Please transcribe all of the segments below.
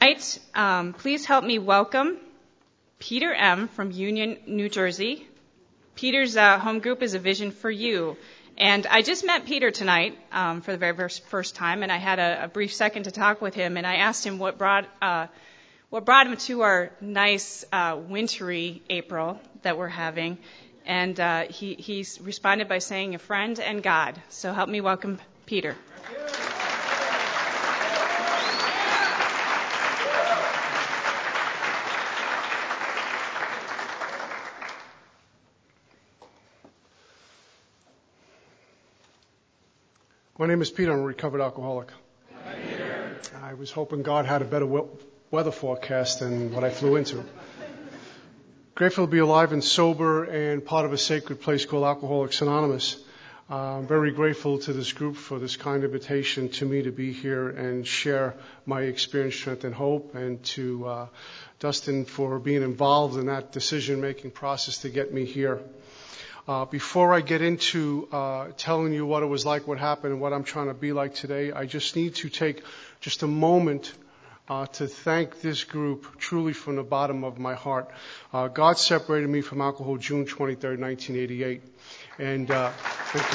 Tonight, please help me welcome Peter M. from Union, New Jersey. Peter's home group is A Vision for You. And I just met Peter tonight for the very first time, and I had a brief second to talk with him, and I asked him what brought him to our nice wintry April that we're having. And he's responded by saying a friend and God. So help me welcome Peter. My name is Peter. I'm a recovered alcoholic. I was hoping God had a better weather forecast than what I flew into. Grateful to be alive and sober and part of a sacred place called Alcoholics Anonymous. I'm very grateful to this group for this kind invitation to me to be here and share my experience, strength, and hope, and to Dustin for being involved in that decision-making process to get me here. Before I get into telling you what it was like, what happened, and what I'm trying to be like today, I just need to take just a moment to thank this group truly from the bottom of my heart. God separated me from alcohol June 23rd, 1988. And thank you.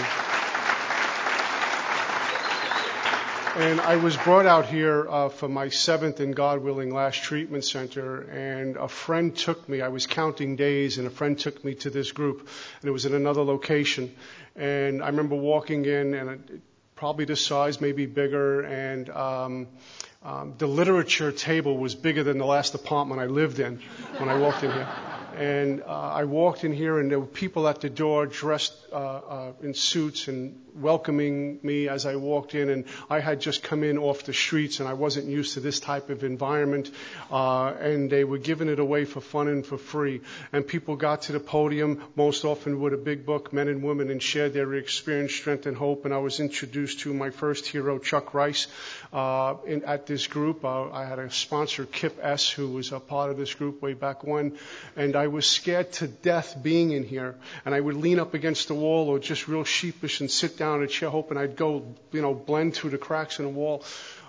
And I was brought out here for my seventh and God willing last treatment center, and a friend took me. I was counting days, and a friend took me to this group, and it was in another location. And I remember walking in, and probably this size, maybe bigger, and the literature table was bigger than the last apartment I lived in when I walked in here. And I walked in here, and there were people at the door dressed in suits and welcoming me as I walked in. And I had just come in off the streets, and I wasn't used to this type of environment. And they were giving it away for fun and for free. And people got to the podium, most often with a big book, men and women, and shared their experience, strength, and hope. And I was introduced to my first hero, Chuck Rice, at this group. I had a sponsor, Kip S., who was a part of this group way back when. And I was scared to death being in here. And I would lean up against the wall or just real sheepish and sit down in a chair hoping I'd go, blend through the cracks in the wall.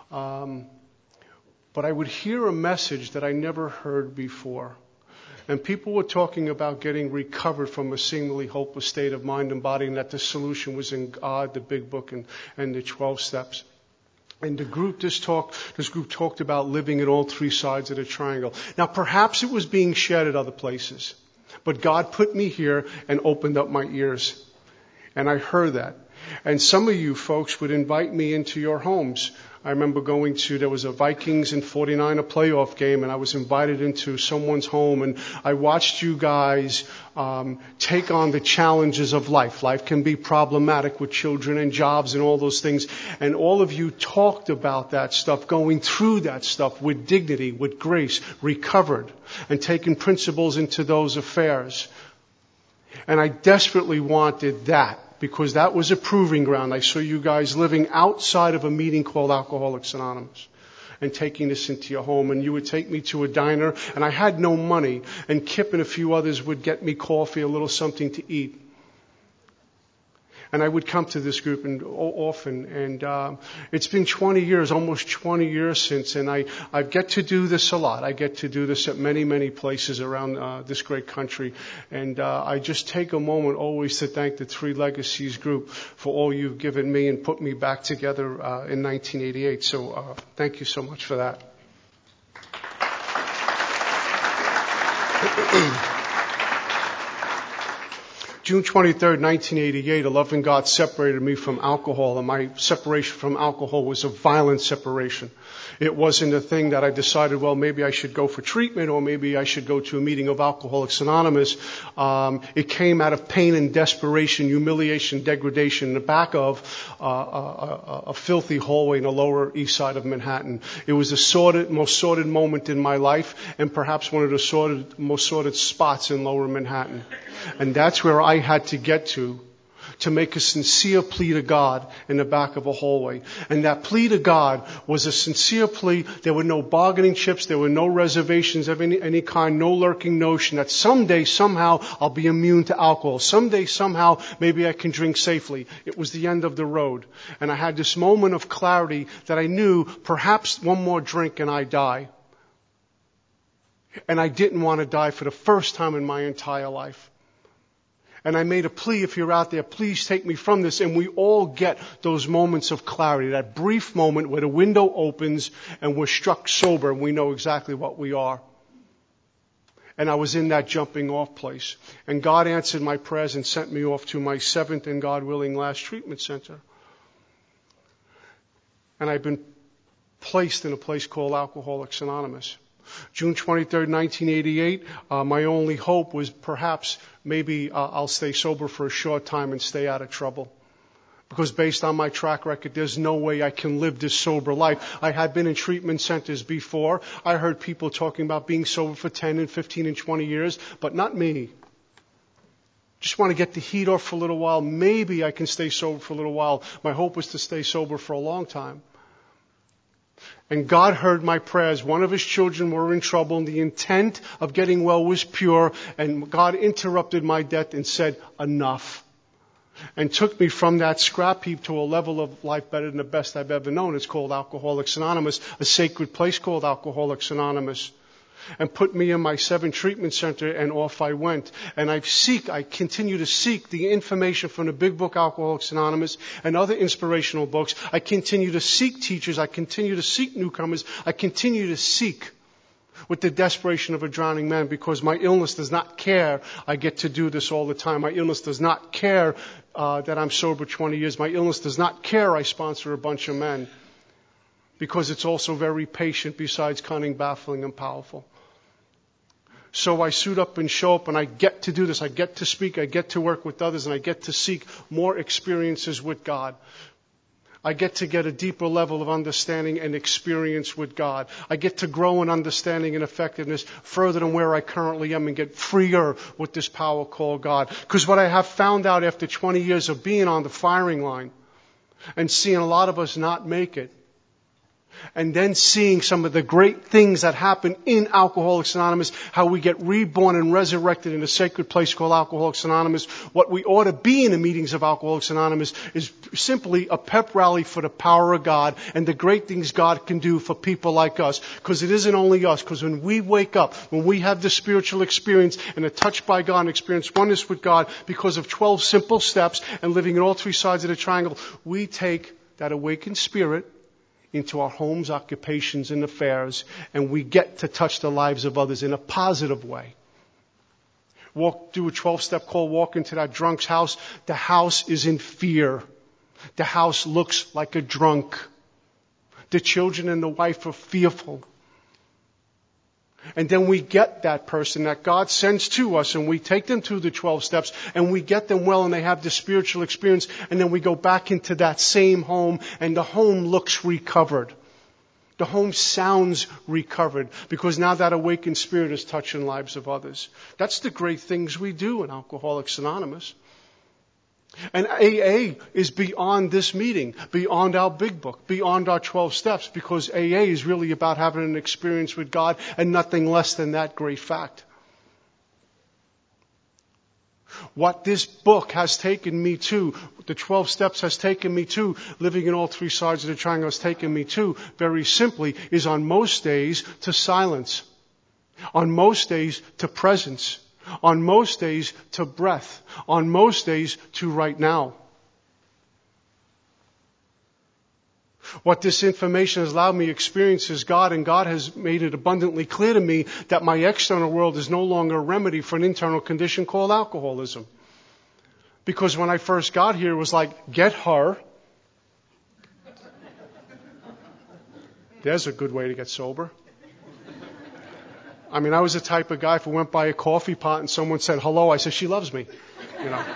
But I would hear a message that I never heard before. And people were talking about getting recovered from a seemingly hopeless state of mind and body, and that the solution was in God, the big book, and the 12 steps. And this group talked about living at all three sides of the triangle. Now, perhaps it was being shared at other places, but God put me here and opened up my ears. And I heard that. And some of you folks would invite me into your homes. I remember there was a Vikings and 49er playoff game, and I was invited into someone's home, and I watched you guys take on the challenges of life. Life can be problematic with children and jobs and all those things, and all of you talked about that stuff, going through that stuff with dignity, with grace, recovered, and taking principles into those affairs. And I desperately wanted that, because that was a proving ground. I saw you guys living outside of a meeting called Alcoholics Anonymous and taking this into your home. And you would take me to a diner, and I had no money, and Kip and a few others would get me coffee, a little something to eat. And I would come to this group often, and it's been 20 years, almost 20 years since, and I get to do this a lot. I get to do this at many, many places around this great country, and I just take a moment always to thank the Three Legacies group for all you've given me and put me back together in 1988. So thank you so much for that. June 23rd, 1988, a loving God separated me from alcohol, and my separation from alcohol was a violent separation. It wasn't a thing that I decided, well, maybe I should go for treatment, or maybe I should go to a meeting of Alcoholics Anonymous. It came out of pain and desperation, humiliation, degradation in the back of a filthy hallway in the Lower East Side of Manhattan. It was the most sordid moment in my life, and perhaps one of the most sordid spots in Lower Manhattan. And that's where I had to get to make a sincere plea to God in the back of a hallway. And that plea to God was a sincere plea. There were no bargaining chips. There were no reservations of any kind, no lurking notion that someday, somehow, I'll be immune to alcohol. Someday, somehow, maybe I can drink safely. It was the end of the road. And I had this moment of clarity that I knew perhaps one more drink and I die. And I didn't want to die for the first time in my entire life. And I made a plea, if you're out there, please take me from this. And we all get those moments of clarity, that brief moment where the window opens and we're struck sober and we know exactly what we are. And I was in that jumping off place. And God answered my prayers and sent me off to my 7th and God willing last treatment center. And I've been placed in a place called Alcoholics Anonymous. June 23rd, 1988, my only hope was perhaps maybe I'll stay sober for a short time and stay out of trouble. Because based on my track record, there's no way I can live this sober life. I had been in treatment centers before. I heard people talking about being sober for 10 and 15 and 20 years, but not me. Just want to get the heat off for a little while. Maybe I can stay sober for a little while. My hope was to stay sober for a long time. And God heard my prayers. One of His children were in trouble, and the intent of getting well was pure. And God interrupted my death and said, enough. And took me from that scrap heap to a level of life better than the best I've ever known. It's called Alcoholics Anonymous, a sacred place called Alcoholics Anonymous. And put me in my 7 treatment center, and off I went. And I continue to seek the information from the big book Alcoholics Anonymous and other inspirational books. I continue to seek teachers. I continue to seek newcomers. I continue to seek with the desperation of a drowning man, because my illness does not care I get to do this all the time. My illness does not care that I'm sober 20 years. My illness does not care I sponsor a bunch of men, because it's also very patient besides cunning, baffling, and powerful. So I suit up and show up, and I get to do this. I get to speak. I get to work with others, and I get to seek more experiences with God. I get a deeper level of understanding and experience with God. I get to grow in understanding and effectiveness further than where I currently am and get freer with this power called God. Because what I have found out after 20 years of being on the firing line and seeing a lot of us not make it, and then seeing some of the great things that happen in Alcoholics Anonymous, how we get reborn and resurrected in a sacred place called Alcoholics Anonymous. What we ought to be in the meetings of Alcoholics Anonymous is simply a pep rally for the power of God and the great things God can do for people like us. Because it isn't only us. Because when we wake up, when we have the spiritual experience and a touch by God and experience oneness with God because of 12 simple steps and living in all 3 sides of the triangle, we take that awakened spirit into our homes, occupations, and affairs, and we get to touch the lives of others in a positive way. Do a 12-step call, walk into that drunk's house. The house is in fear. The house looks like a drunk. The children and the wife are fearful. And then we get that person that God sends to us, and we take them through the 12 steps, and we get them well, and they have the spiritual experience, and then we go back into that same home, and the home looks recovered. The home sounds recovered, because now that awakened spirit is touching lives of others. That's the great things we do in Alcoholics Anonymous. And AA is beyond this meeting, beyond our big book, beyond our 12 steps, because AA is really about having an experience with God and nothing less than that great fact. What this book has taken me to, the 12 steps has taken me to, living in all 3 sides of the triangle has taken me to, very simply, is on most days to silence, on most days to presence, on most days to breath, on most days to right now. What this information has allowed me to experience is God, and God has made it abundantly clear to me that my external world is no longer a remedy for an internal condition called alcoholism. Because when I first got here, it was like, get her. There's a good way to get sober. I mean, I was the type of guy, if I went by a coffee pot and someone said hello, I said, she loves me. You know.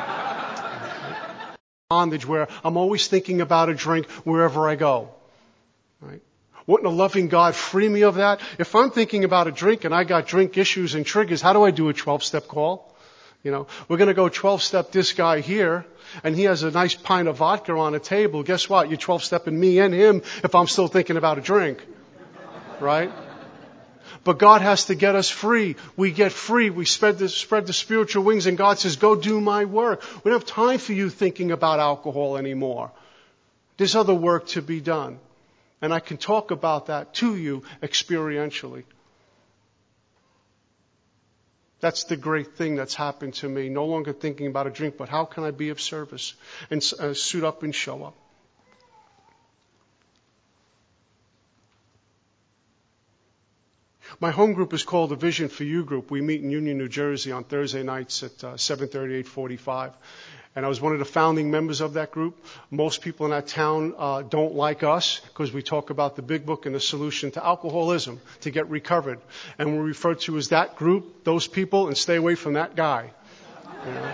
Bondage where I'm always thinking about a drink wherever I go. Right? Wouldn't a loving God free me of that? If I'm thinking about a drink and I got drink issues and triggers, how do I do a 12-step call? You know, we're going to go 12-step this guy here, and he has a nice pint of vodka on the table. Guess what? You're 12-stepping me and him if I'm still thinking about a drink. Right? But God has to get us free. We get free. We spread the spiritual wings, and God says, go do my work. We don't have time for you thinking about alcohol anymore. There's other work to be done. And I can talk about that to you experientially. That's the great thing that's happened to me. No longer thinking about a drink, but how can I be of service and suit up and show up. My home group is called the Vision for You group. We meet in Union, New Jersey on Thursday nights at 7:30, 8:45. And I was one of the founding members of that group. Most people in that town don't like us because we talk about the big book and the solution to alcoholism, to get recovered. And we're referred to as that group, those people, and stay away from that guy. You know?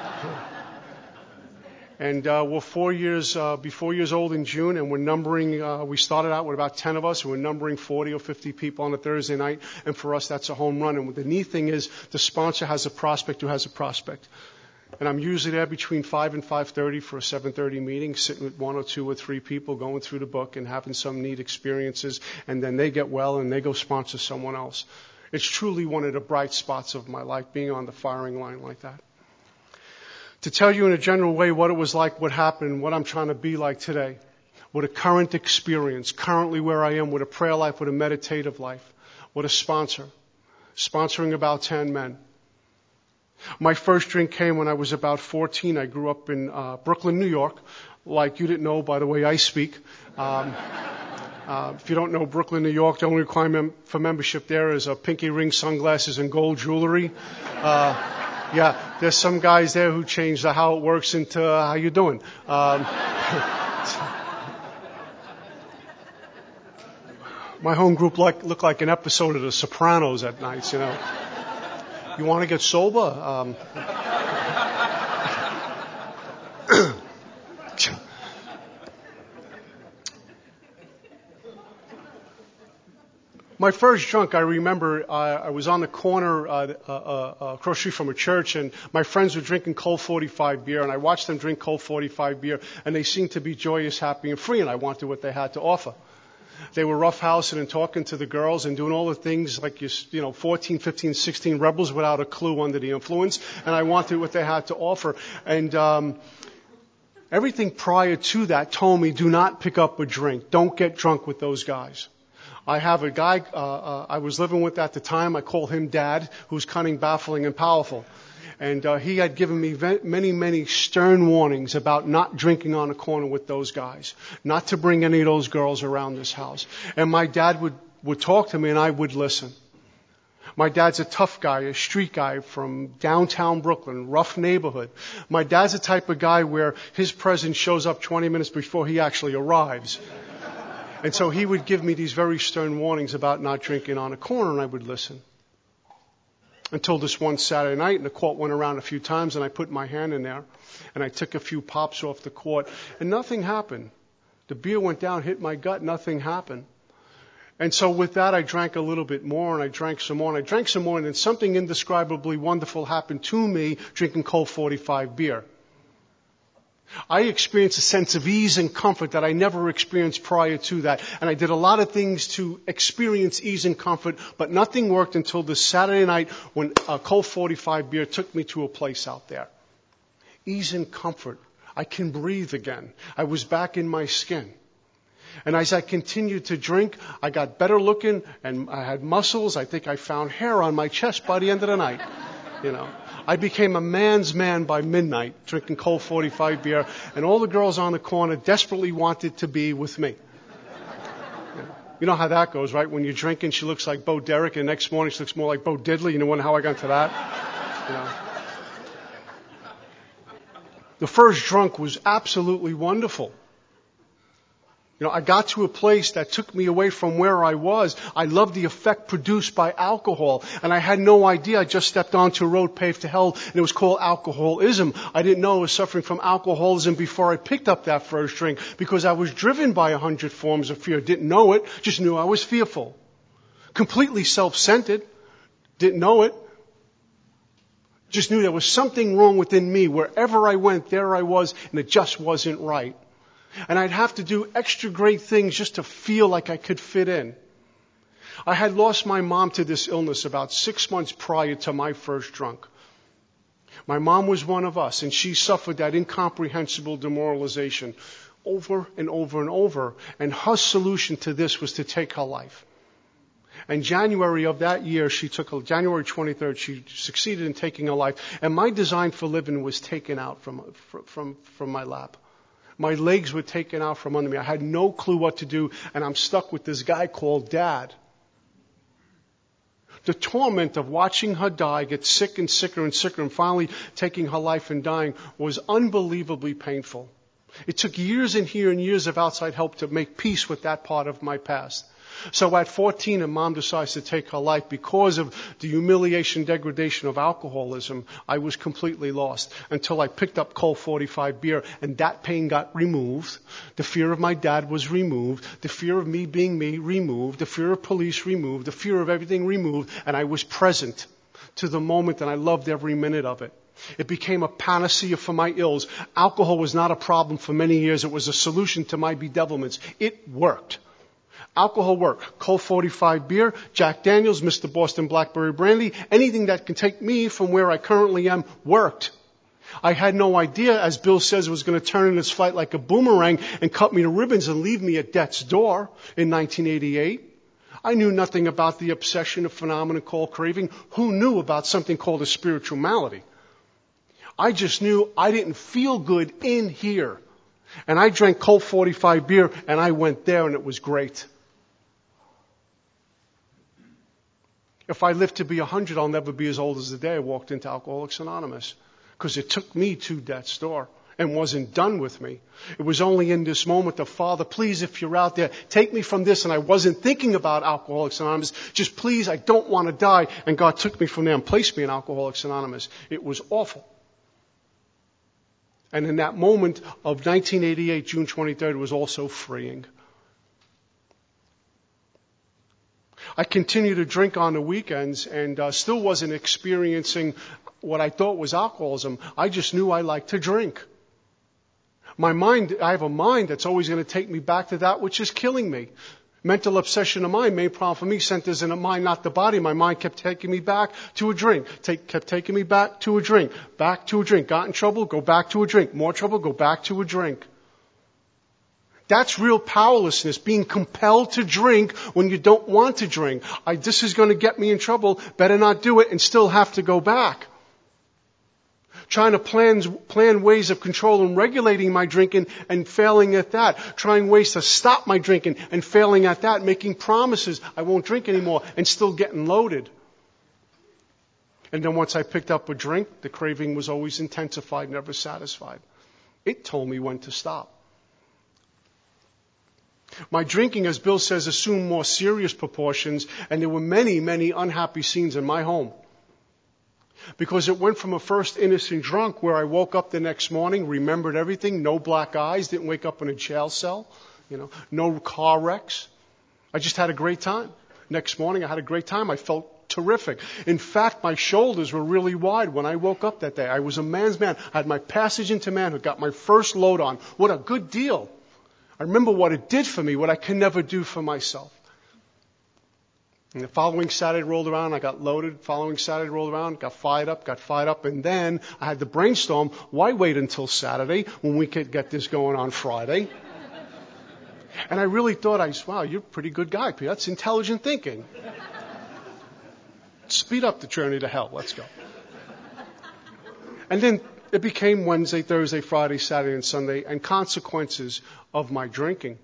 And we're 4 years old in June, and we're numbering, we started out with about 10 of us, and we're numbering 40 or 50 people on a Thursday night. And for us, that's a home run. And the neat thing is the sponsor has a prospect who has a prospect. And I'm usually there between 5 and 5:30 for a 7:30 meeting, sitting with 1 or 2 or 3 people, going through the book and having some neat experiences. And then they get well and they go sponsor someone else. It's truly one of the bright spots of my life, being on the firing line like that. To tell you in a general way what it was like, what happened, what I'm trying to be like today, with a current experience, currently where I am, with a prayer life, with a meditative life, with a sponsor, sponsoring about 10 men. My first drink came when I was about 14. I grew up in Brooklyn, New York, like you didn't know by the way I speak. If you don't know Brooklyn, New York, the only requirement for membership there is a pinky ring, sunglasses, and gold jewelry. Yeah, there's some guys there who changed how it works into how you doing. My home group looked like an episode of The Sopranos at nights, you know. You want to get sober? My first drunk, I remember, I was on the corner across the street from a church, and my friends were drinking Colt 45 beer, and I watched them drink Colt 45 beer, and they seemed to be joyous, happy, and free, and I wanted what they had to offer. They were roughhousing and talking to the girls and doing all the things like, 14, 15, 16 rebels without a clue under the influence, and I wanted what they had to offer. And everything prior to that told me, do not pick up a drink. Don't get drunk with those guys. I have a guy I was living with at the time. I call him Dad, who's cunning, baffling, and powerful. And he had given me many, many stern warnings about not drinking on a corner with those guys, not to bring any of those girls around this house. And my dad would talk to me, and I would listen. My dad's a tough guy, a street guy from downtown Brooklyn, rough neighborhood. My dad's the type of guy where his presence shows up 20 minutes before he actually arrives. And so he would give me these very stern warnings about not drinking on a corner, and I would listen. Until this one Saturday night, and the court went around a few times, and I put my hand in there, and I took a few pops off the court, and nothing happened. The beer went down, hit my gut, nothing happened. And so with that, I drank a little bit more, and I drank some more, and I drank some more, and then something indescribably wonderful happened to me drinking Colt 45 beer. I experienced a sense of ease and comfort that I never experienced prior to that. And I did a lot of things to experience ease and comfort, but nothing worked until this Saturday night when Colt 45 beer took me to a place out there. Ease and comfort. I can breathe again. I was back in my skin. And as I continued to drink, I got better looking, and I had muscles. I think I found hair on my chest by the end of the night. I became a man's man by midnight, drinking Colt 45 beer, and all the girls on the corner desperately wanted to be with me. You know how that goes, right? When you're drinking, she looks like Bo Derek, and the next morning she looks more like Bo Diddley. You know, wonder how I got to that? The first drunk was absolutely wonderful. I got to a place that took me away from where I was. I loved the effect produced by alcohol, and I had no idea. I just stepped onto a road paved to hell, and it was called alcoholism. I didn't know I was suffering from alcoholism before I picked up that first drink, because I was driven by 100 forms of fear. Didn't know it, just knew I was fearful. Completely self-centered, didn't know it. Just knew there was something wrong within me. Wherever I went, there I was, and it just wasn't right. And I'd have to do extra great things just to feel like I could fit in. I had lost my mom to this illness about 6 months prior to my first drunk. My mom was one of us, and she suffered that incomprehensible demoralization over and over and over. And her solution to this was to take her life. And January of that year, January 23rd, she succeeded in taking her life. And my design for living was taken out from my lap. My legs were taken out from under me. I had no clue what to do, and I'm stuck with this guy called Dad. The torment of watching her die, get sick and sicker and sicker, and finally taking her life and dying was unbelievably painful. It took years and years of outside help to make peace with that part of my past. So at 14, and Mom decides to take her life because of the humiliation, degradation of alcoholism. I was completely lost until I picked up Colt 45 beer, and that pain got removed. The fear of my dad was removed. The fear of me being me removed. The fear of police removed. The fear of everything removed, and I was present to the moment, and I loved every minute of it. It became a panacea for my ills. Alcohol was not a problem for many years. It was a solution to my bedevilments. It worked. Alcohol worked. Colt 45 beer, Jack Daniels, Mr. Boston Blackberry Brandy, anything that can take me from where I currently am worked. I had no idea, as Bill says, it was going to turn in its flight like a boomerang and cut me to ribbons and leave me at death's door in 1988. I knew nothing about the obsession, a phenomenon called craving. Who knew about something called a spiritual malady? I just knew I didn't feel good in here. And I drank Colt 45 beer, and I went there, and it was great. If I live to be 100, I'll never be as old as the day I walked into Alcoholics Anonymous, because it took me to death's door and wasn't done with me. It was only in this moment of, Father, please, if you're out there, take me from this. And I wasn't thinking about Alcoholics Anonymous. Just please, I don't want to die. And God took me from there and placed me in Alcoholics Anonymous. It was awful. And in that moment of 1988, June 23rd, it was also freeing. I continued to drink on the weekends and still wasn't experiencing what I thought was alcoholism. I just knew I liked to drink. I have a mind that's always going to take me back to that which is killing me. Mental obsession of mind, main problem for me, centers in the mind, not the body. My mind kept taking me back to a drink. Kept taking me back to a drink. Back to a drink. Got in trouble, go back to a drink. More trouble, go back to a drink. That's real powerlessness, being compelled to drink when you don't want to drink. This is going to get me in trouble, better not do it, and still have to go back. Trying to plan ways of controlling, regulating my drinking and failing at that. Trying ways to stop my drinking and failing at that. Making promises, I won't drink anymore, and still getting loaded. And then once I picked up a drink, the craving was always intensified, never satisfied. It told me when to stop. My drinking, as Bill says, assumed more serious proportions, and there were many, many unhappy scenes in my home. Because it went from a first innocent drunk where I woke up the next morning, remembered everything, no black eyes, didn't wake up in a jail cell, no car wrecks. I just had a great time. Next morning I had a great time. I felt terrific. In fact, my shoulders were really wide when I woke up that day. I was a man's man. I had my passage into manhood, got my first load on. What a good deal. I remember what it did for me, what I can never do for myself. And the following Saturday rolled around, I got loaded. Following Saturday rolled around, got fired up, and then I had to brainstorm, why wait until Saturday when we could get this going on Friday? And I really thought, wow, you're a pretty good guy, Peter. That's intelligent thinking. Speed up the journey to hell. Let's go. And then it became Wednesday, Thursday, Friday, Saturday, and Sunday, and consequences of my drinking.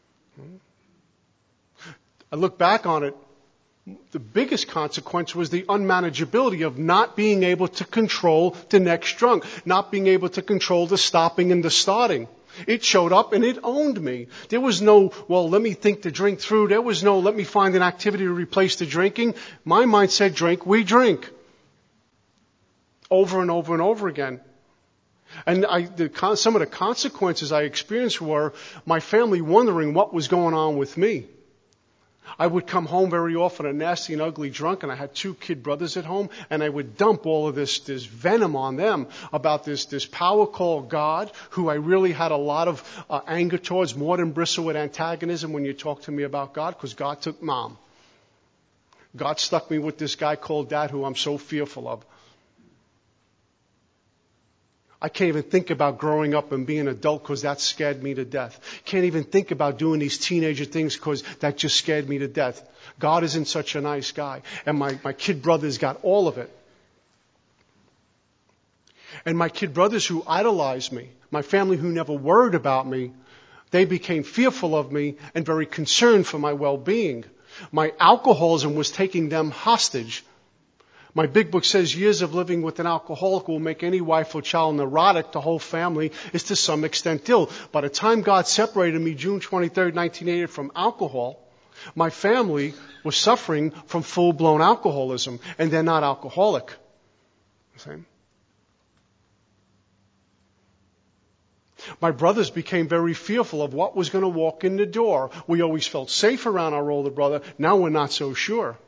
I look back on it. The biggest consequence was the unmanageability of not being able to control the next drunk, not being able to control the stopping and the starting. It showed up and it owned me. There was no, well, let me think the drink through. There was no, let me find an activity to replace the drinking. My mind said, drink, we drink. Over and over and over again. And some of the consequences I experienced were my family wondering what was going on with me. I would come home very often a nasty and ugly drunk, and I had 2 kid brothers at home, and I would dump all of this venom on them about this power called God, who I really had a lot of anger towards, more than bristle with antagonism when you talk to me about God, because God took Mom. God stuck me with this guy called Dad, who I'm so fearful of. I can't even think about growing up and being an adult because that scared me to death. Can't even think about doing these teenager things because that just scared me to death. God isn't such a nice guy. And my kid brothers got all of it. And my kid brothers who idolized me, my family who never worried about me, they became fearful of me and very concerned for my well-being. My alcoholism was taking them hostage. My big book says years of living with an alcoholic will make any wife or child neurotic. The whole family is to some extent ill. By the time God separated me June 23rd, 1980 from alcohol, my family was suffering from full-blown alcoholism, and they're not alcoholic. See? My brothers became very fearful of what was going to walk in the door. We always felt safe around our older brother. Now we're not so sure.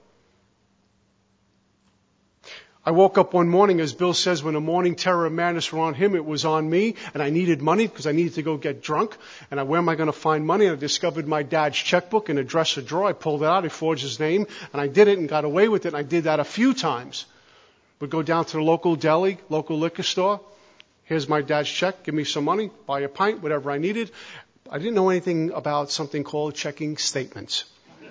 I woke up one morning, as Bill says, when the morning terror and madness were on him, it was on me, and I needed money because I needed to go get drunk. And where am I going to find money? And I discovered my dad's checkbook in a dresser drawer. I pulled it out, I forged his name, and I did it and got away with it. And I did that a few times. We'd go down to the local deli, local liquor store. Here's my dad's check. Give me some money. Buy a pint, whatever I needed. I didn't know anything about something called checking statements.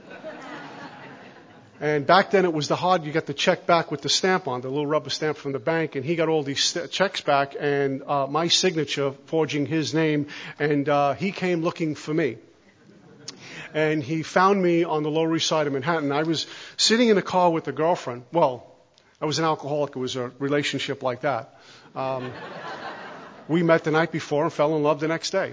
And back then it was you got the check back with the stamp on, the little rubber stamp from the bank, and he got all these checks back and my signature forging his name, and he came looking for me. And he found me on the Lower East Side of Manhattan. I was sitting in a car with a girlfriend. Well, I was an alcoholic. It was a relationship like that. We met the night before and fell in love the next day.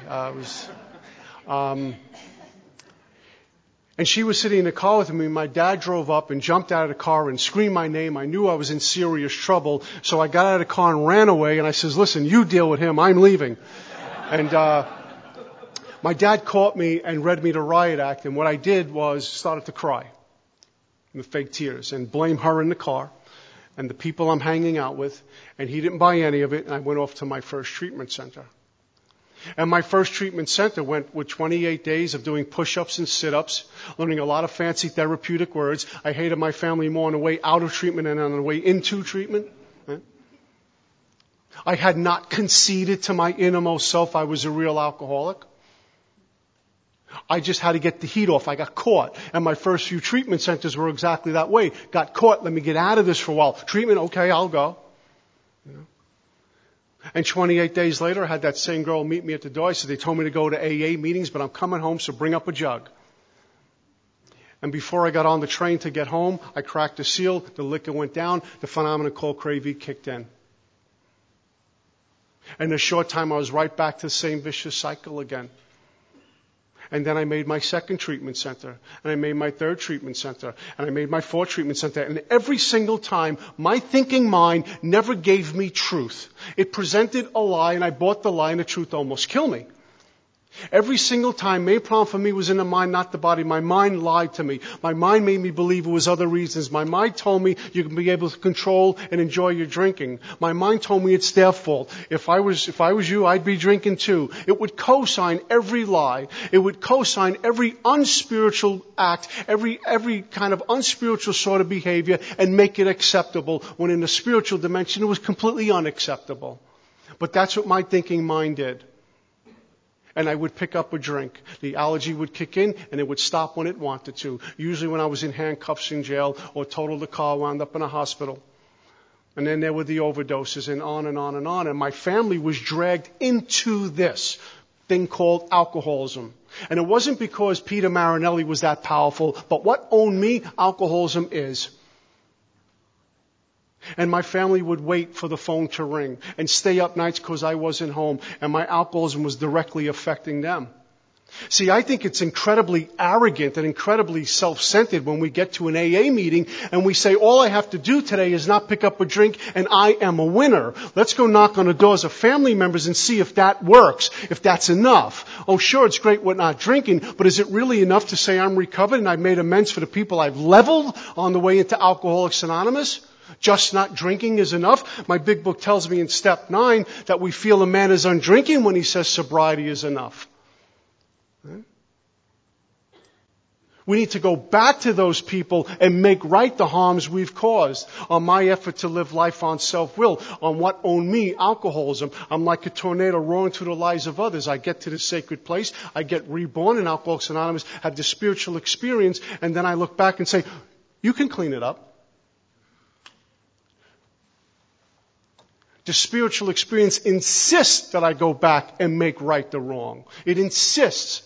And she was sitting in the car with me. My dad drove up and jumped out of the car and screamed my name. I knew I was in serious trouble. So I got out of the car and ran away. And I says, listen, you deal with him. I'm leaving. And my dad caught me and read me the riot act. And what I did was started to cry in the fake tears and blame her in the car and the people I'm hanging out with. And he didn't buy any of it. And I went off to my first treatment center. And my first treatment center went with 28 days of doing push-ups and sit-ups, learning a lot of fancy therapeutic words. I hated my family more on the way out of treatment and on the way into treatment. I had not conceded to my innermost self I was a real alcoholic. I just had to get the heat off. I got caught. And my first few treatment centers were exactly that way. Got caught. Let me get out of this for a while. Treatment, okay, I'll go. And 28 days later, I had that same girl meet me at the door. I said, they told me to go to AA meetings, but I'm coming home, so bring up a jug. And before I got on the train to get home, I cracked the seal, the liquor went down, the phenomenon called Cravey kicked in. And in a short time, I was right back to the same vicious cycle again. And then I made my second treatment center, and I made my third treatment center, and I made my fourth treatment center. And every single time, my thinking mind never gave me truth. It presented a lie, and I bought the lie, and the truth almost killed me. Every single time, main problem for me was in the mind, not the body. My mind lied to me. My mind made me believe it was other reasons. My mind told me you can be able to control and enjoy your drinking. My mind told me it's their fault. If I was you, I'd be drinking too. It would co-sign every lie. It would co-sign every unspiritual act, every kind of unspiritual sort of behavior, and make it acceptable, when in the spiritual dimension it was completely unacceptable. But that's what my thinking mind did. And I would pick up a drink. The allergy would kick in, and it would stop when it wanted to. Usually when I was in handcuffs in jail or totaled the car, wound up in a hospital. And then there were the overdoses, and on and on and on. And my family was dragged into this thing called alcoholism. And it wasn't because Peter Marinelli was that powerful, but what owned me, alcoholism is. And my family would wait for the phone to ring and stay up nights because I wasn't home, and my alcoholism was directly affecting them. See, I think it's incredibly arrogant and incredibly self-centered when we get to an AA meeting and we say, all I have to do today is not pick up a drink and I am a winner. Let's go knock on the doors of family members and see if that works, if that's enough. Oh, sure, it's great we're not drinking, but is it really enough to say I'm recovered and I've made amends for the people I've leveled on the way into Alcoholics Anonymous? Just not drinking is enough? My big book tells me in step 9 that we feel a man is undrinking when he says sobriety is enough. We need to go back to those people and make right the harms we've caused. On my effort to live life on self-will, on what owned me, alcoholism. I'm like a tornado roaring through the lives of others. I get to the sacred place, I get reborn in Alcoholics Anonymous, have the spiritual experience, and then I look back and say, you can clean it up. The spiritual experience insists that I go back and make right the wrong. It insists.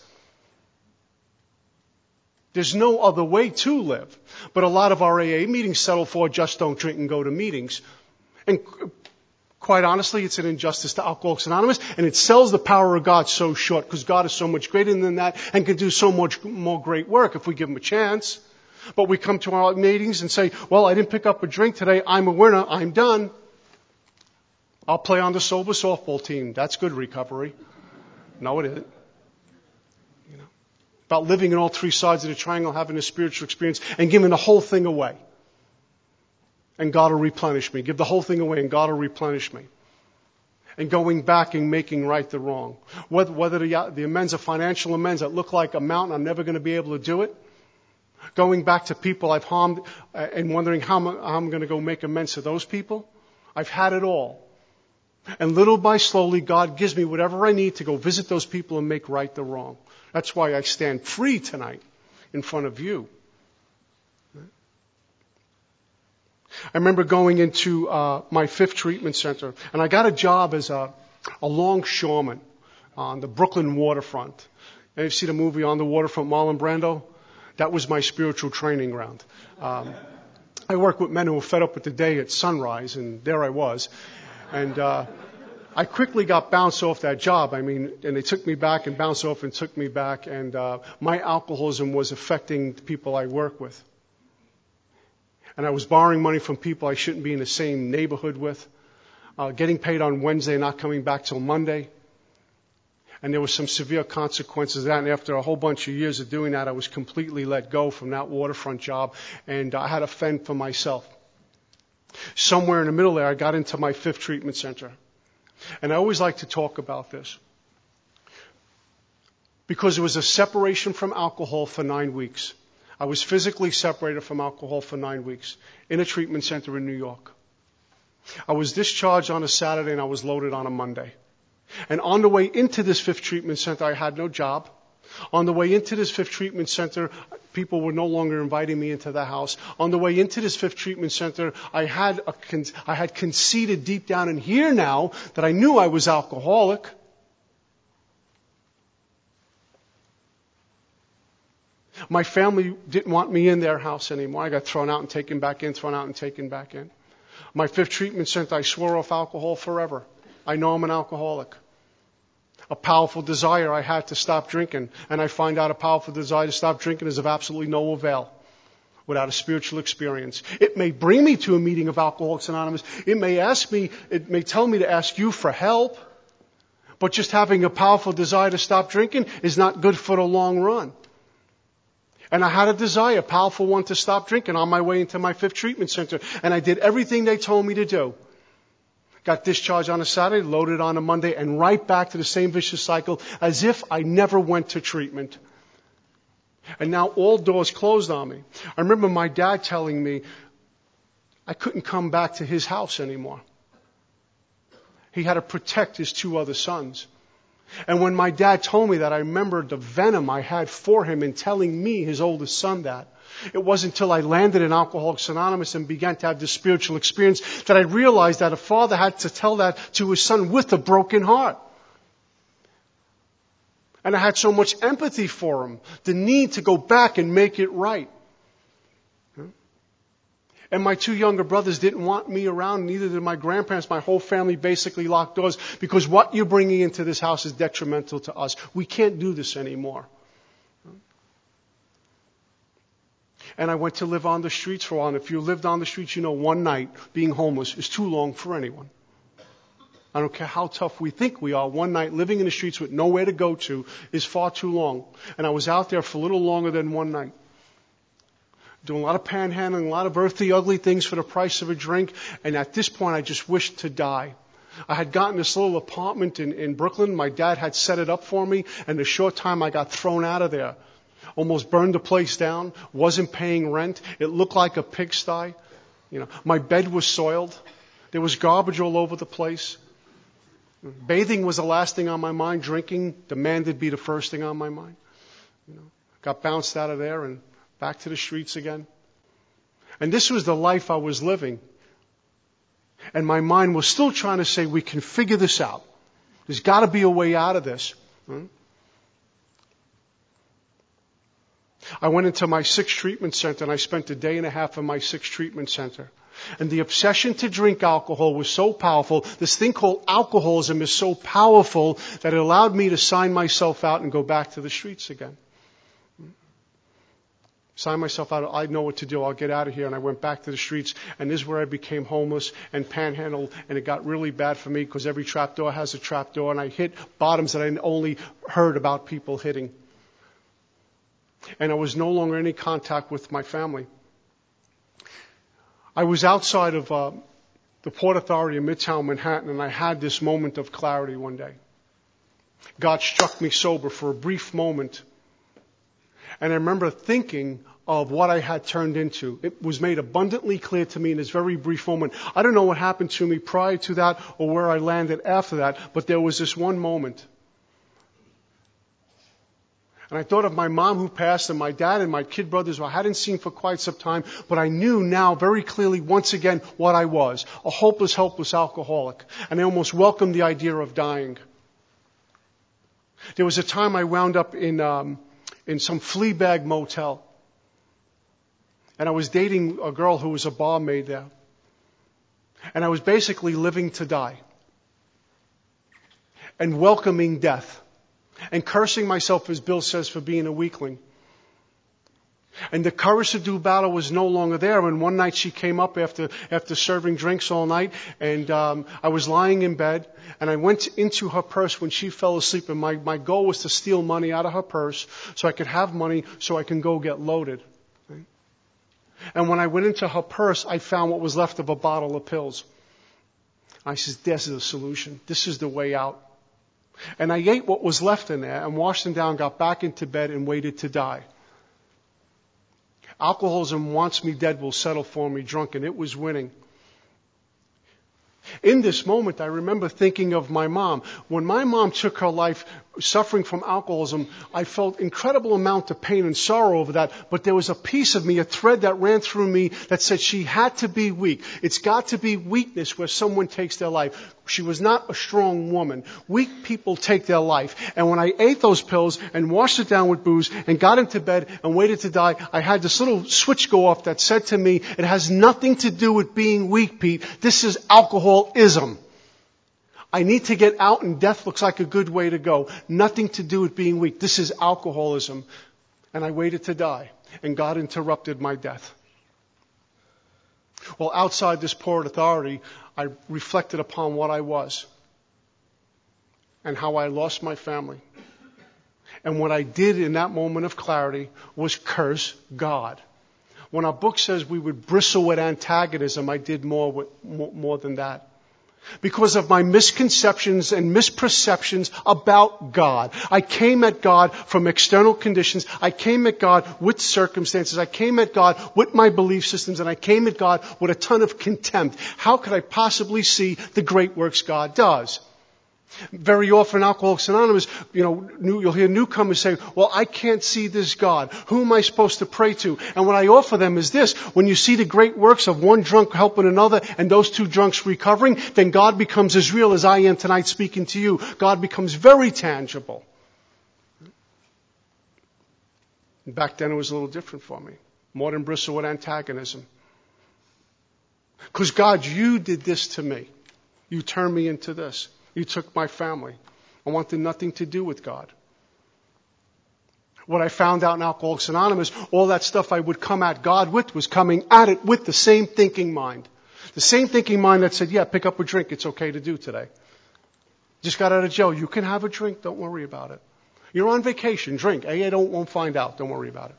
There's no other way to live. But a lot of our AA meetings settle for just don't drink and go to meetings. And quite honestly, it's an injustice to Alcoholics Anonymous, and it sells the power of God so short because God is so much greater than that and can do so much more great work if we give him a chance. But we come to our meetings and say, well, I didn't pick up a drink today. I'm a winner. I'm done. I'll play on the sober softball team. That's good recovery. No, it isn't. About living in all three sides of the triangle, having a spiritual experience, and giving the whole thing away. And God will replenish me. Give the whole thing away, and God will replenish me. And going back and making right the wrong. Whether the amends are financial amends that look like a mountain, I'm never going to be able to do it. Going back to people I've harmed and wondering how I'm going to go make amends to those people. I've had it all. And little by slowly, God gives me whatever I need to go visit those people and make right the wrong. That's why I stand free tonight in front of you. I remember going into my 5th treatment center, and I got a job as a longshoreman on the Brooklyn waterfront. And you see the movie On the Waterfront, Marlon Brando? That was my spiritual training ground. I worked with men who were fed up with the day at sunrise, and there I was. And I quickly got bounced off that job. And they took me back and bounced off and took me back. And my alcoholism was affecting the people I work with. And I was borrowing money from people I shouldn't be in the same neighborhood with. Getting paid on Wednesday, not coming back till Monday. And there were some severe consequences of that. And after a whole bunch of years of doing that, I was completely let go from that waterfront job. And I had to fend for myself. Somewhere in the middle there, I got into my 5th treatment center. And I always like to talk about this. Because it was a separation from alcohol for 9 weeks. I was physically separated from alcohol for 9 weeks in a treatment center in New York. I was discharged on a Saturday and I was loaded on a Monday. And on the way into this 5th treatment center, I had no job. On the way into this 5th treatment center, people were no longer inviting me into the house. On the way into this 5th treatment center, I had conceded deep down in here now that I knew I was alcoholic. My family didn't want me in their house anymore. I got thrown out and taken back in, thrown out and taken back in. My 5th treatment center, I swore off alcohol forever. I know I'm an alcoholic. A powerful desire I had to stop drinking. And I find out a powerful desire to stop drinking is of absolutely no avail without a spiritual experience. It may bring me to a meeting of Alcoholics Anonymous. It may tell me to ask you for help. But just having a powerful desire to stop drinking is not good for the long run. And I had a desire, a powerful one, to stop drinking on my way into my 5th treatment center. And I did everything they told me to do. Got discharged on a Saturday, loaded on a Monday, and right back to the same vicious cycle as if I never went to treatment. And now all doors closed on me. I remember my dad telling me I couldn't come back to his house anymore. He had to protect his 2 other sons. And when my dad told me that, I remembered the venom I had for him in telling me, his oldest son, that. It wasn't until I landed in Alcoholics Anonymous and began to have this spiritual experience that I realized that a father had to tell that to his son with a broken heart. And I had so much empathy for him, the need to go back and make it right. And my 2 younger brothers didn't want me around, neither did my grandparents. My whole family basically locked doors because what you're bringing into this house is detrimental to us. We can't do this anymore. And I went to live on the streets for a while. And if you lived on the streets, you know one night being homeless is too long for anyone. I don't care how tough we think we are. One night living in the streets with nowhere to go to is far too long. And I was out there for a little longer than one night. Doing a lot of panhandling, a lot of earthy, ugly things for the price of a drink. And at this point, I just wished to die. I had gotten this little apartment in Brooklyn. My dad had set it up for me. And in a short time, I got thrown out of there. Almost burned the place down. Wasn't paying rent. It looked like a pigsty. My bed was soiled. There was garbage all over the place. Bathing was the last thing on my mind. Drinking demanded be the first thing on my mind. Got bounced out of there and back to the streets again. And this was the life I was living. And my mind was still trying to say, we can figure this out. There's got to be a way out of this. I went into my 6 treatment center and I spent a day and a half in my 6 treatment center. And the obsession to drink alcohol was so powerful. This thing called alcoholism is so powerful that it allowed me to sign myself out and go back to the streets again. Sign myself out. I know what to do. I'll get out of here. And I went back to the streets. And this is where I became homeless and panhandled. And it got really bad for me because every trapdoor has a trapdoor. And I hit bottoms that I only heard about people hitting. And I was no longer in any contact with my family. I was outside of the Port Authority in Midtown Manhattan, and I had this moment of clarity one day. God struck me sober for a brief moment. And I remember thinking of what I had turned into. It was made abundantly clear to me in this very brief moment. I don't know what happened to me prior to that or where I landed after that, but there was this one moment. And I thought of my mom who passed and my dad and my kid brothers who I hadn't seen for quite some time, but I knew now very clearly once again what I was, a hopeless, helpless alcoholic. And I almost welcomed the idea of dying. There was a time I wound up in some flea bag motel. And I was dating a girl who was a barmaid there. And I was basically living to die. And welcoming death. And cursing myself, as Bill says, for being a weakling. And the courage to do battle was no longer there. And one night she came up after serving drinks all night. And I was lying in bed. And I went into her purse when she fell asleep. And my goal was to steal money out of her purse so I could have money so I can go get loaded. Right? And when I went into her purse, I found what was left of a bottle of pills. I said, this is the solution. This is the way out. And I ate what was left in there and washed them down, got back into bed and waited to die. Alcoholism wants me dead, will settle for me drunk, and it was winning. In this moment, I remember thinking of my mom. When my mom took her life suffering from alcoholism, I felt incredible amount of pain and sorrow over that. But there was a piece of me, a thread that ran through me that said she had to be weak. It's got to be weakness where someone takes their life. She was not a strong woman. Weak people take their life. And when I ate those pills and washed it down with booze and got into bed and waited to die, I had this little switch go off that said to me, it has nothing to do with being weak, Pete. This is alcoholism. I need to get out and death looks like a good way to go. Nothing to do with being weak. This is alcoholism. And I waited to die. And God interrupted my death. Well, outside this Port Authority, I reflected upon what I was. And how I lost my family. And what I did in that moment of clarity was curse God. When our book says we would bristle with antagonism, I did more than that. Because of my misconceptions and misperceptions about God. I came at God from external conditions. I came at God with circumstances. I came at God with my belief systems. And I came at God with a ton of contempt. How could I possibly see the great works God does? Very often, Alcoholics Anonymous, you'll hear newcomers say, well, I can't see this God. Who am I supposed to pray to? And what I offer them is this. When you see the great works of one drunk helping another and those two drunks recovering, then God becomes as real as I am tonight speaking to you. God becomes very tangible. Back then, it was a little different for me. More than bristle with antagonism. Because God, you did this to me. You turned me into this. You took my family. I wanted nothing to do with God. What I found out in Alcoholics Anonymous, all that stuff I would come at God with was coming at it with the same thinking mind. The same thinking mind that said, yeah, pick up a drink. It's okay to do today. Just got out of jail. You can have a drink. Don't worry about it. You're on vacation. Drink. AA won't find out. Don't worry about it.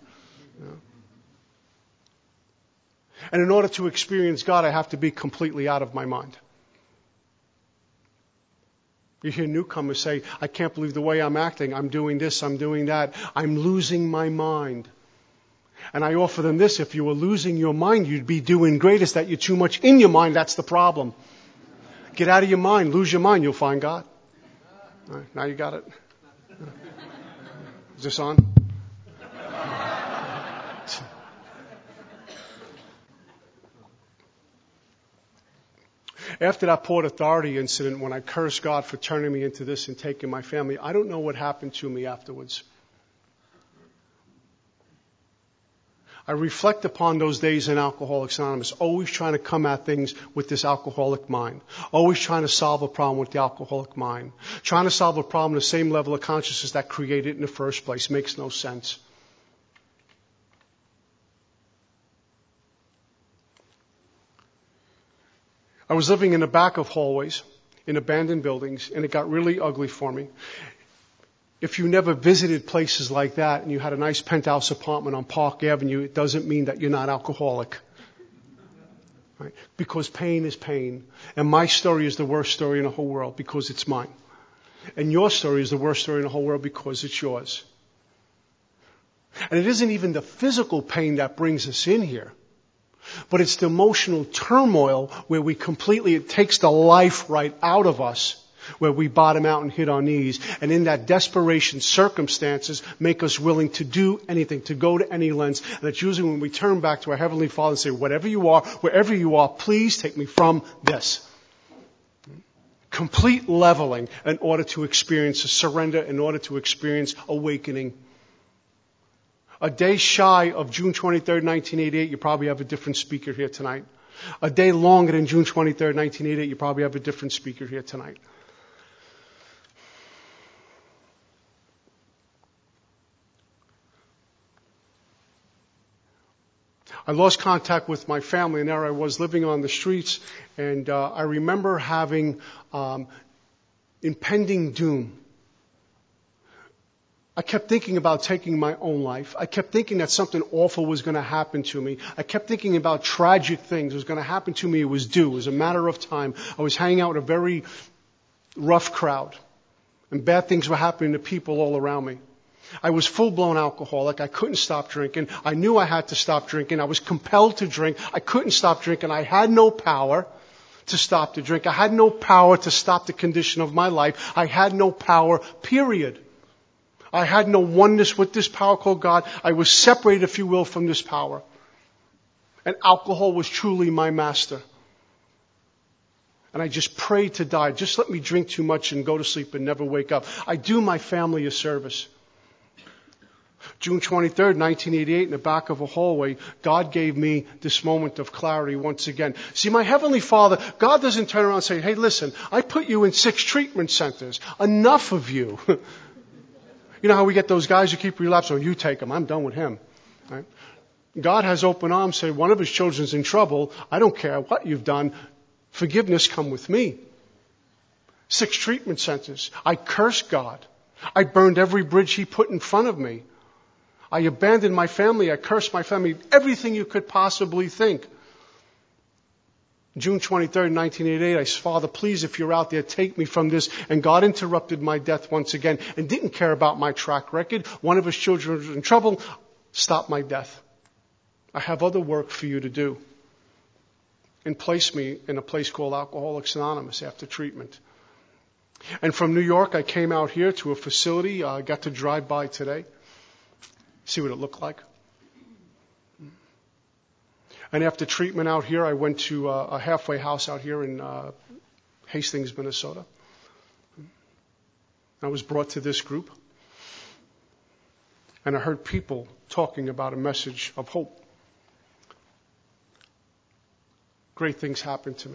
And in order to experience God, I have to be completely out of my mind. You hear newcomers say, I can't believe the way I'm acting. I'm doing this, I'm doing that. I'm losing my mind. And I offer them this. If you were losing your mind, you'd be doing great. It's that you're too much in your mind. That's the problem. Get out of your mind. Lose your mind. You'll find God. All right, now you got it. Is this on? After that Port Authority incident, when I cursed God for turning me into this and taking my family, I don't know what happened to me afterwards. I reflect upon those days in Alcoholics Anonymous, always trying to come at things with this alcoholic mind, always trying to solve a problem with the alcoholic mind, trying to solve a problem at the same level of consciousness that created it in the first place. Makes no sense. I was living in the back of hallways in abandoned buildings, and it got really ugly for me. If you never visited places like that and you had a nice penthouse apartment on Park Avenue, it doesn't mean that you're not alcoholic. Right? Because pain is pain. And my story is the worst story in the whole world because it's mine. And your story is the worst story in the whole world because it's yours. And it isn't even the physical pain that brings us in here. But it's the emotional turmoil where it takes the life right out of us, where we bottom out and hit our knees. And in that desperation, circumstances make us willing to do anything, to go to any lengths. And it's usually when we turn back to our Heavenly Father and say, whatever you are, wherever you are, please take me from this. Complete leveling in order to experience a surrender, in order to experience awakening. A day shy of June 23rd, 1988, you probably have a different speaker here tonight. A day longer than June 23rd, 1988, you probably have a different speaker here tonight. I lost contact with my family, and there I was living on the streets, and I remember having impending doom. I kept thinking about taking my own life. I kept thinking that something awful was going to happen to me. I kept thinking about tragic things was going to happen to me. It was due. It was a matter of time. I was hanging out with a very rough crowd, and bad things were happening to people all around me. I was full-blown alcoholic. I couldn't stop drinking. I knew I had to stop drinking. I was compelled to drink. I couldn't stop drinking. I had no power to stop the drink. I had no power to stop the condition of my life. I had no power, period. I had no oneness with this power called God. I was separated, if you will, from this power. And alcohol was truly my master. And I just prayed to die. Just let me drink too much and go to sleep and never wake up. I do my family a service. June 23rd, 1988, in the back of a hallway, God gave me this moment of clarity once again. See, my Heavenly Father, God doesn't turn around and say, hey, listen, I put you in 6 treatment centers. Enough of you. You know how we get those guys who keep relapsing? Oh, you take them. I'm done with him. Right? God has open arms, say, one of his children's in trouble. I don't care what you've done. Forgiveness, come with me. 6 treatment centers. I cursed God. I burned every bridge he put in front of me. I abandoned my family. I cursed my family. Everything you could possibly think. June 23rd, 1988, I said, Father, please, if you're out there, take me from this. And God interrupted my death once again and didn't care about my track record. One of his children was in trouble. Stop my death. I have other work for you to do. And place me in a place called Alcoholics Anonymous after treatment. And from New York, I came out here to a facility. I got to drive by today, see what it looked like. And after treatment out here, I went to a halfway house out here in Hastings, Minnesota. I was brought to this group. And I heard people talking about a message of hope. Great things happened to me.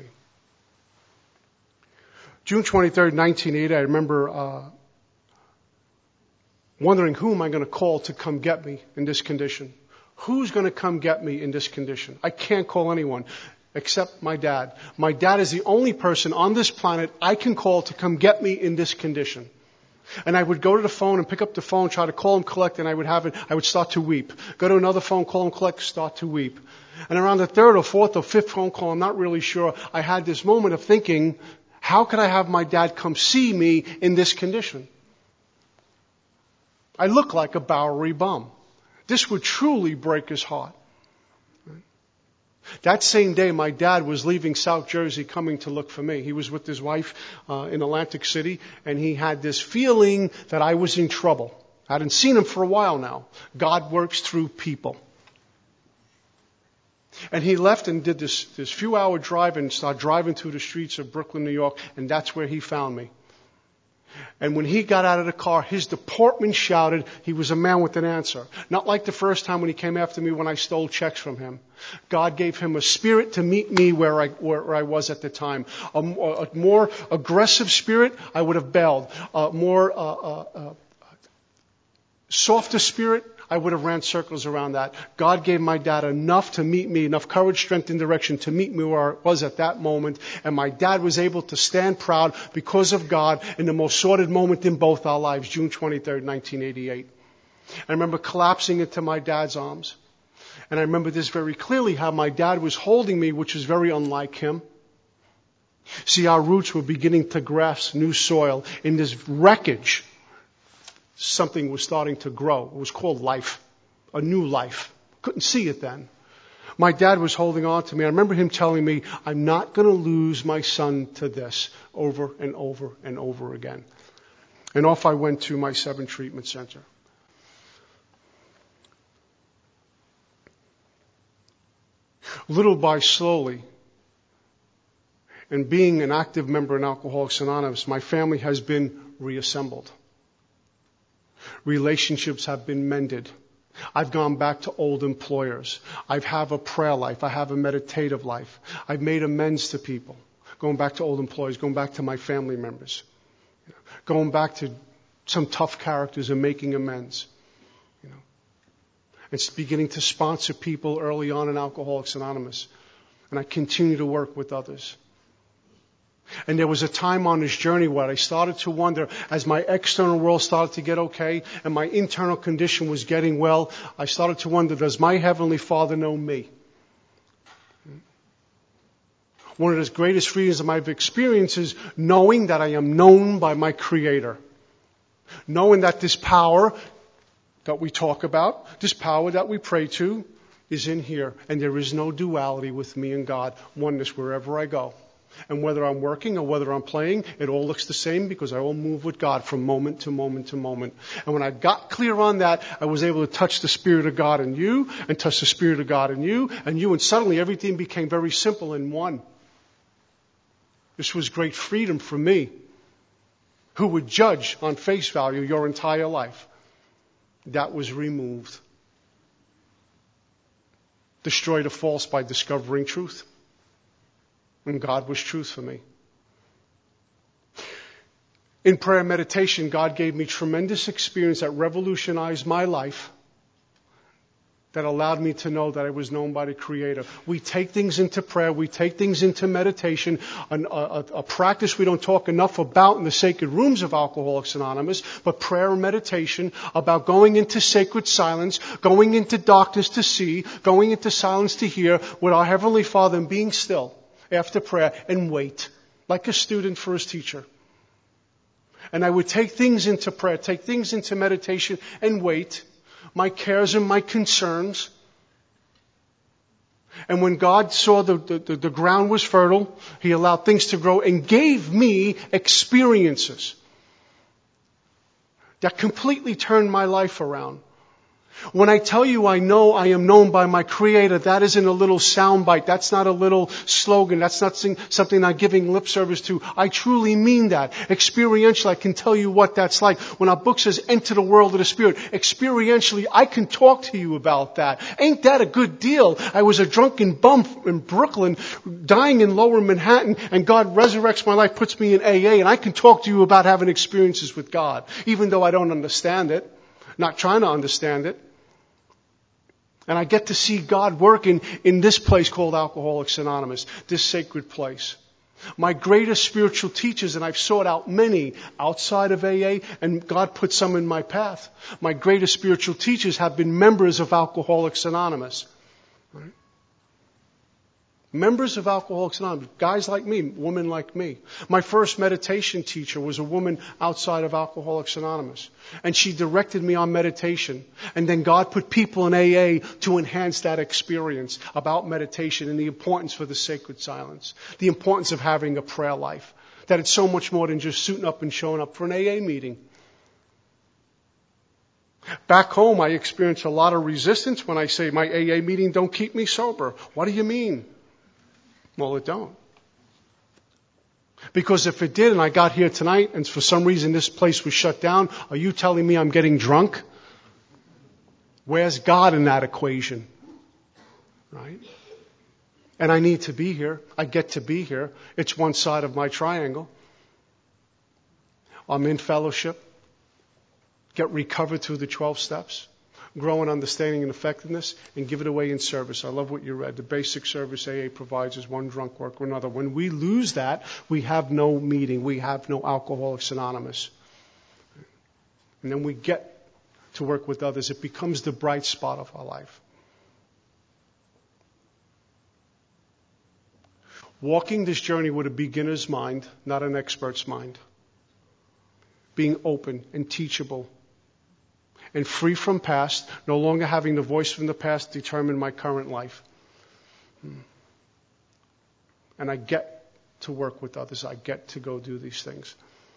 June 23rd, 1980, I remember wondering who am I going to call to come get me in this condition. Who's going to come get me in this condition? I can't call anyone except my dad. My dad is the only person on this planet I can call to come get me in this condition. And I would go to the phone and pick up the phone, try to call him, collect, and I would start to weep. Go to another phone, call him, collect, start to weep. And around the 3rd or 4th or 5th phone call, I'm not really sure, I had this moment of thinking, How could I have my dad come see me in this condition? I look like a Bowery bum. This would truly break his heart. That same day, my dad was leaving South Jersey coming to look for me. He was with his wife in Atlantic City, and he had this feeling that I was in trouble. I hadn't seen him for a while now. God works through people. And he left and did this few-hour drive and started driving through the streets of Brooklyn, New York, and that's where he found me. And when he got out of the car, his deportment shouted he was a man with an answer. Not like the first time when he came after me when I stole checks from him. God gave him a spirit to meet me where I was at the time. A more aggressive spirit, I would have bailed. A more softer spirit, I would have ran circles around that. God gave my dad enough to meet me, enough courage, strength, and direction to meet me where I was at that moment. And my dad was able to stand proud because of God in the most sordid moment in both our lives, June 23rd, 1988. I remember collapsing into my dad's arms. And I remember this very clearly, how my dad was holding me, which was very unlike him. See, our roots were beginning to grasp new soil in this wreckage. Something was starting to grow. It was called life, a new life. Couldn't see it then. My dad was holding on to me. I remember him telling me, I'm not going to lose my son to this, over and over and over again. And off I went to my 7 treatment center. Little by slowly, and being an active member in Alcoholics Anonymous, my family has been reassembled. Relationships have been mended. I've gone back to old employers. I have a prayer life. I have a meditative life. I've made amends to people. Going back to old employees, going back to my family members. Going back to some tough characters and making amends. It's beginning to sponsor people early on in Alcoholics Anonymous. And I continue to work with others. And there was a time on this journey where I started to wonder, as my external world started to get okay and my internal condition was getting well, I started to wonder, does my Heavenly Father know me? One of the greatest freedoms of my experience is knowing that I am known by my Creator. Knowing that this power that we talk about, this power that we pray to, is in here. And there is no duality with me and God. Oneness wherever I go. And whether I'm working or whether I'm playing, it all looks the same because I all move with God from moment to moment to moment. And when I got clear on that, I was able to touch the Spirit of God in you and touch the Spirit of God in you, and suddenly everything became very simple in one. This was great freedom for me. Who would judge on face value your entire life? That was removed. Destroy the false by discovering truth. And God was truth for me. In prayer and meditation, God gave me tremendous experience that revolutionized my life, that allowed me to know that I was known by the Creator. We take things into prayer, we take things into meditation, a practice we don't talk enough about in the sacred rooms of Alcoholics Anonymous, but prayer and meditation about going into sacred silence, going into darkness to see, going into silence to hear with our Heavenly Father and being still after prayer and wait, like a student for his teacher. And I would take things into prayer, take things into meditation and wait, my cares and my concerns. And when God saw the ground was fertile, He allowed things to grow and gave me experiences that completely turned my life around. When I tell you I know I am known by my Creator, that isn't a little soundbite. That's not a little slogan. That's not something I'm giving lip service to. I truly mean that. Experientially, I can tell you what that's like. When our book says, enter the world of the Spirit, experientially, I can talk to you about that. Ain't that a good deal? I was a drunken bum in Brooklyn, dying in Lower Manhattan, and God resurrects my life, puts me in AA, and I can talk to you about having experiences with God, even though I don't understand it. Not trying to understand it. And I get to see God working in this place called Alcoholics Anonymous, this sacred place. My greatest spiritual teachers, and I've sought out many outside of AA, and God put some in my path. My greatest spiritual teachers have been members of Alcoholics Anonymous. Right? Members of Alcoholics Anonymous, guys like me, women like me. My first meditation teacher was a woman outside of Alcoholics Anonymous. And she directed me on meditation. And then God put people in AA to enhance that experience about meditation and the importance for the sacred silence. The importance of having a prayer life. That it's so much more than just suiting up and showing up for an AA meeting. Back home, I experience a lot of resistance when I say my AA meeting don't keep me sober. What do you mean? Well, it don't. Because if it did and I got here tonight and for some reason this place was shut down, are you telling me I'm getting drunk? Where's God in that equation? Right? And I need to be here. I get to be here. It's one side of my triangle. I'm in fellowship. Get recovered through the 12 steps. Grow in understanding and effectiveness, and give it away in service. I love what you read. The basic service AA provides is one drunk work or another. When we lose that, we have no meeting. We have no Alcoholics Anonymous. And then we get to work with others. It becomes the bright spot of our life. Walking this journey with a beginner's mind, not an expert's mind. Being open and teachable. And free from past, no longer having the voice from the past determine my current life. And I get to work with others. I get to go do these things.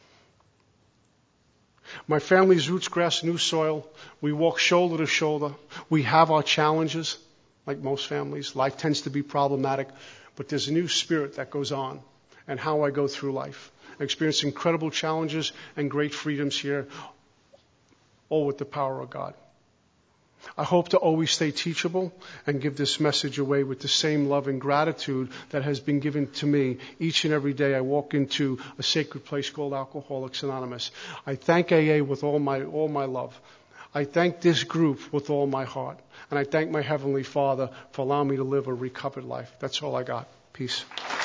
My family's roots grasp new soil. We walk shoulder to shoulder. We have our challenges, like most families. Life tends to be problematic, but there's a new spirit that goes on and how I go through life. I experience incredible challenges and great freedoms here, all with the power of God. I hope to always stay teachable and give this message away with the same love and gratitude that has been given to me each and every day I walk into a sacred place called Alcoholics Anonymous. I thank AA with all my love. I thank this group with all my heart. And I thank my Heavenly Father for allowing me to live a recovered life. That's all I got. Peace.